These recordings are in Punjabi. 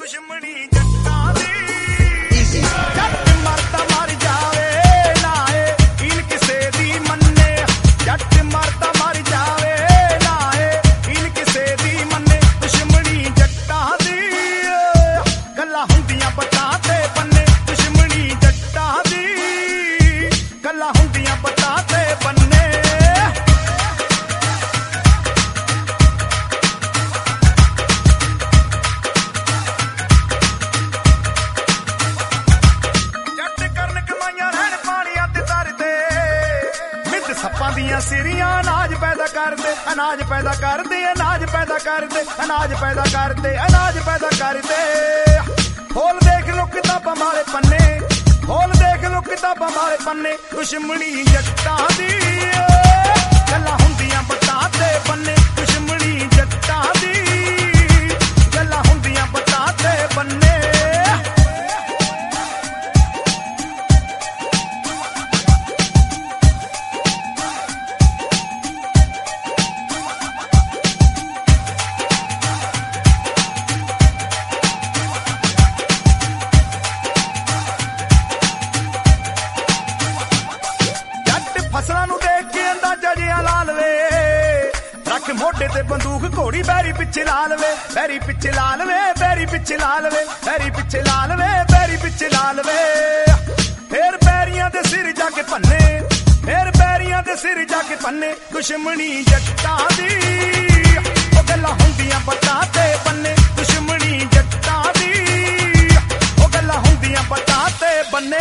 ਦੁਸ਼ਮਣੀ ਜੱਟਾਂ ਦੀ ਜੱਟ ਮਰਦਾ ਮਰ ਜਾਵੇ ਨਾ ਈਨ ਕਿਸੇ ਦੀ ਮੰਨੇ ਜੱਟ ਮਰਦਾ ਮਰ ਜਾਵੇ ਨਾ ਈਨ ਕਿਸੇ ਦੀ ਮੰਨੇ ਦੁਸ਼ਮਣੀ ਜੱਟਾਂ ਦੀ ਗੱਲਾਂ ਹੁੰਦੀਆਂ ਪੱਟਾਂ ਤੇ ਬੰਨੇ ਦੁਸ਼ਮਣੀ ਜੱਟਾਂ ਦੀ ਗੱਲਾਂ ਹੁੰਦੀਆਂ ਪੱਟਾਂ ਤੇ ਬੰਨੇ ਸੱਪਾਂ ਦੀਆਂ ਸਿਰੀਆਂ ਅਨਾਜ ਪੈਦਾ ਕਰਦੇ ਅਨਾਜ ਪੈਦਾ ਕਰਦੇ ਅਨਾਜ ਪੈਦਾ ਕਰਦੇ ਅਨਾਜ ਪੈਦਾ ਕਰਦੇ ਅਨਾਜ ਪੈਦਾ ਕਰਦੇ ਖੋਲ ਦੇਖ ਲੋ ਕਿਤਾਬਾਂ ਵਾਲੇ ਪੰਨੇ ਖੋਲ ਦੇਖ ਲੋ ਕਿਤਾਬਾਂ ਵਾਲੇ ਪੰਨੇ ਦੁਸ਼ਮਣੀ ਜੱਟਾਂ ਦੀ ਗੱਲਾਂ ਹੁੰਦੀਆਂ ਪੱਟਾਂ ਤੇ ਬੰਨੇ ਦੁਸ਼ਮਣੀ ਜੱਟਾਂ ਦੀ ਗੱਲਾਂ ਹੁੰਦੀਆਂ ਪੱਟਾਂ ਤੇ ਬੰਨੇ ਫਸਲਾਂ ਨੂੰ ਦੇਖ ਕੇ ਅੰਦਾਜ਼ਾ ਜਿਹਾ ਲਾ ਲਵੇ ਰੱਖ ਮੋਢੇ ਤੇ ਬੰਦੂਕ ਘੋੜੀ ਬੈਰੀ ਪਿੱਛੇ ਲਾ ਲਵੇ ਬੈਰੀ ਪਿੱਛੇ ਲਾ ਲਵੇ ਬੈਰੀ ਪਿੱਛੇ ਲਾ ਲਵੇ ਬੈਰੀ ਪਿੱਛੇ ਲਾ ਲਵੇ ਬੈਰੀ ਪਿੱਛੇ ਲਾ ਲਵੇ ਫੇਰ ਬੈਰੀਆਂ ਦੇ ਸਿਰ ਜਾ ਕੇ ਪੰਨੇ ਫੇਰ ਬੈਰੀਆਂ ਦੇ ਸਿਰ ਜਾ ਕੇ ਪੰਨੇ ਦੁਸ਼ਮਣੀ ਜੱਟਾਂ ਦੀ ਉਹ ਗੱਲਾਂ ਹੁੰਦੀਆਂ ਪੱਟਾਂ ਤੇ ਬੰਨੇ ਦੁਸ਼ਮਣੀ ਜੱਟਾਂ ਦੀ ਉਹ ਗੱਲਾਂ ਹੁੰਦੀਆਂ ਪੱਟਾਂ ਤੇ ਬੰਨੇ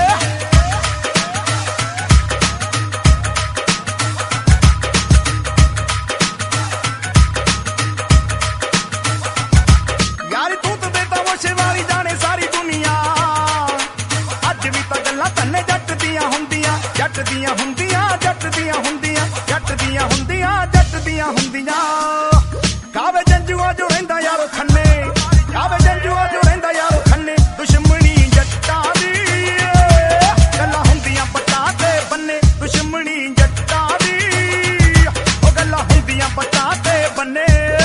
ਜੱਟ ਦੀਆਂ ਹੁੰਦੀਆਂ ਜੱਟ ਦੀਆਂ ਹੁੰਦੀਆਂ ਜੱਟ ਦੀਆਂ ਹੁੰਦੀਆਂ ਜੱਟ ਦੀਆਂ ਹੁੰਦੀਆਂ ਕਾਵੇ ਜੰਜੂਆ ਜੋ ਰਹਿੰਦਾ ਯਾਰੋ ਖੰਨੇ ਕਾਵੇ ਜੰਜੂਆ ਜੋ ਰਹਿੰਦਾ ਯਾਰੋ ਖੰਨੇ ਦੁਸ਼ਮਣੀ ਜੱਟਾਂ ਦੀ ਗੱਲਾਂ ਹੁੰਦੀਆਂ ਪੱਟਾਂ ਤੇ ਬੰਨੇ ਦੁਸ਼ਮਣੀ ਜੱਟਾਂ ਦੀ ਉਹ ਗੱਲਾਂ ਹੁੰਦੀਆਂ ਪੱਟਾਂ ਤੇ ਬੰਨੇ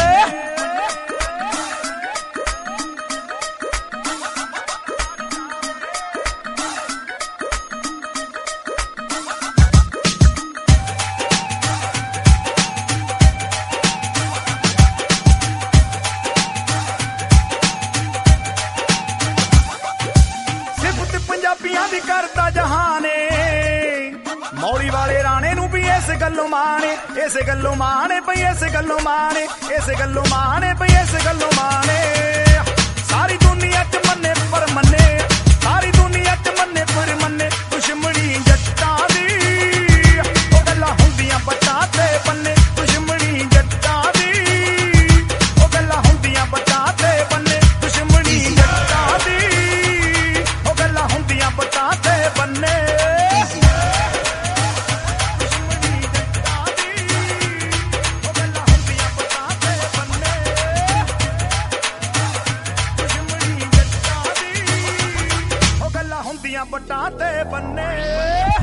ਪੰਜਾਬੀਆਂ ਦੀ ਕਰਦਾ ਜਹਾਨੇ ਮੌਲੀ ਵਾਲੇ ਰਾਣੇ ਨੂੰ ਵੀ ਇਸ ਗੱਲੋਂ ਮਾਣੇ ਇਸ ਗੱਲੋਂ ਮਾਣੇ ਪਈ ਇਸ ਗੱਲੋਂ ਮਾਣੇ ਇਸ ਗੱਲੋਂ ਮਾਣੇ ਪਈ ਇਸ ਗੱਲੋਂ ਮਾਣੇ ਸਾਰੀ ਦੁਨੀਆ ਚ ਮੰਨੇ ਪਰ ਮੰਨੇ ਸਾਰੀ ਦੁਨੀਆ ਚ ਮੰਨੇ ਪਰ ਮੰਨੇ ਦੁਸ਼ਮਣੀ ਜੱਟਾਂ ਦੀ ਉਹ ਗੱਲਾਂ ਹੁੰਦੀਆਂ ਪੱਟਾਂ ਤੇ ਬੰਨੇ ਦੁਸ਼ਮਣੀ ਜੱਟਾਂ ਦੀ ਉਹ ਗੱਲਾਂ ਹੁੰਦੀਆਂ ਪੱਟਾਂ ਤੇ ਬੰਨੇ ਦੁਸ਼ਮਣੀ ਜੱਟਾਂ ਦੀ ਉਹ ਗੱਲਾਂ ਹੁੰਦੀਆਂ ਪੱਟਾਂ ਤੇ ਬੰਨੇ ਪੱਟਾਂ ਤੇ ਬੰਨੇ